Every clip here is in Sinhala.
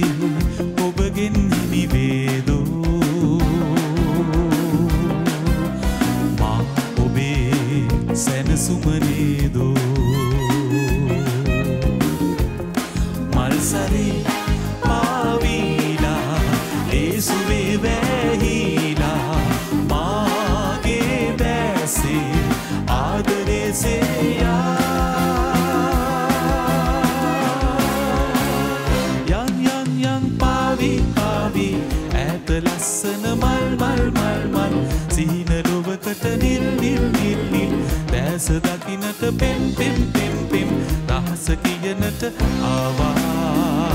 ඔබගෙන් හිමි වේදෝ මා ඔබේ සැනසුම නේදෝ මල්සරේ පාවිලා ඒසුවේ වැහිලා මාගේ දැසේ ආදරේ සේයා ලස්සන මල් මල් මල් මල් සීන ලොවකට නිල් නිල් නිල් නිල් දැස දකින්නට පෙම් පෙම් පෙම් පෙම් රහස කියනට ආවා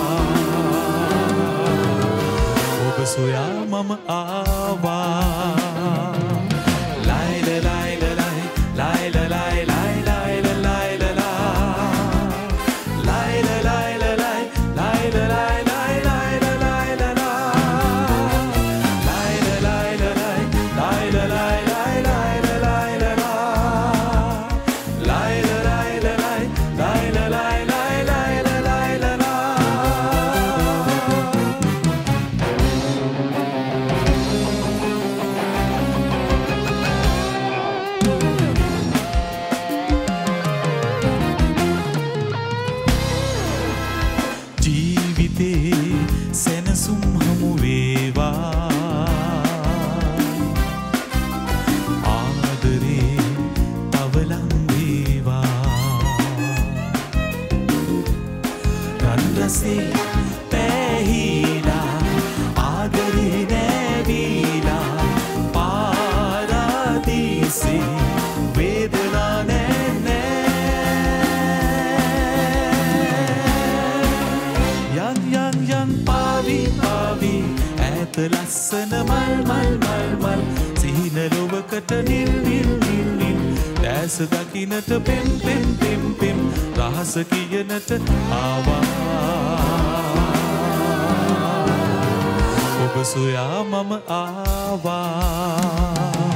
ඔබ සොයා මම ආවා ලයිල ලයිල ලයි ලයිල ලයි ලයි ලයිල ලයිල ලයිල ලයිල ලයි ලයිල ලයි සැනසුම් හමු වේවා ආදරේ තවලම් වේවා රන් රසේ පැහිලා ආදරේ නැවිලා පාරාදීසේ වේදනා ඈත ලස්සන මල් මල් මල් මල් සිහින ලොවකට නිල් නිල් නිල් නිල් දැස දකින්නට පෙම් පෙම් පෙම් පෙම් රහස කියනට ආවා ඔබ සොයා මම ආවා